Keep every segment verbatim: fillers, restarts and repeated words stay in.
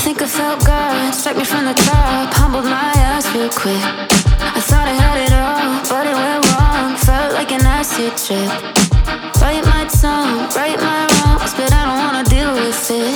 think I felt God strike me from the top, humbled my ass real quick. I thought I had it all, but it went wrong. Felt like an acid trip. Bite my tongue, right my wrongs, but I don't wanna deal with it.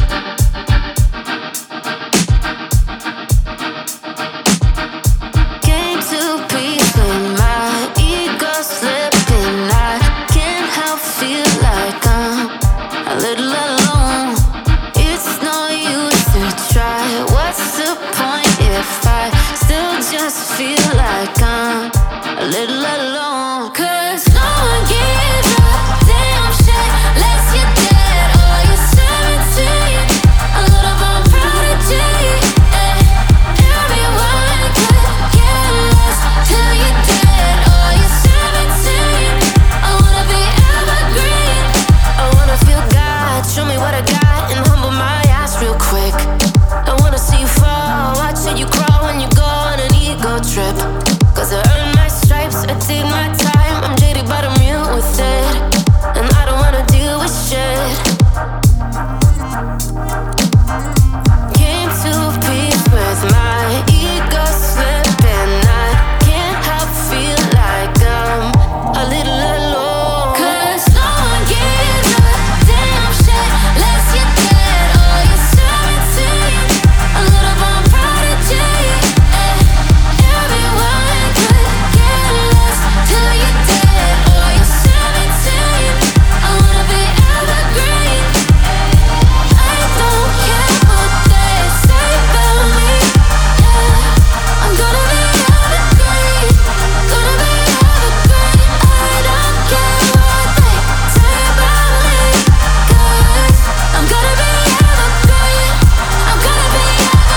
Came to peace when my ego slipping. I can't help feel like I'm a little alone. It's no use to try. What's the point if I still just feel like I'm a little alone? Cause no one gives a damn shit unless you're dead or you're seventeen. A little bit prodigy, eh. Everyone could care less till you're dead or you're seventeen. I wanna be evergreen. I wanna feel God, show me what I got and humble my ass real quick. I wanna see you fall, watching you crawl when you go on an ego trip. Cause I earned my stripes, I take my time. I'm jaded but I'm real with it, and I don't wanna deal with shit. Came to peace with my ego slipping. I can't help feel like I'm a little alone. Cause no one gives a damn shit unless you're dead or you're seventeen. A little bit prodigy, eh. Everyone could care less till you're dead or you're seventeen. I wanna be evergreen. I don't care what they say about me, yeah. I'm gonna be evergreen, gonna be evergreen. I don't care what they say about me, cause I'm gonna be evergreen, I'm gonna be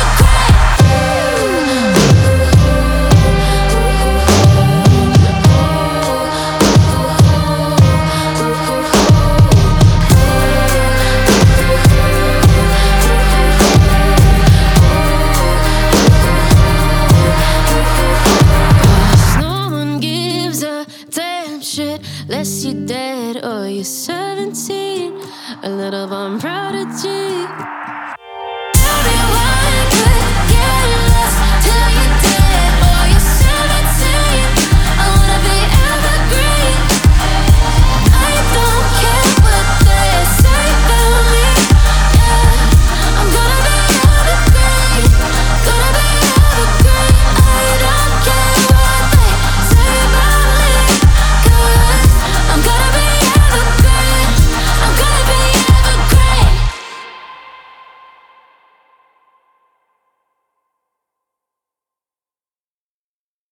no one gives a damn shit unless you're dead or you're seventeen. A little bit prodigy.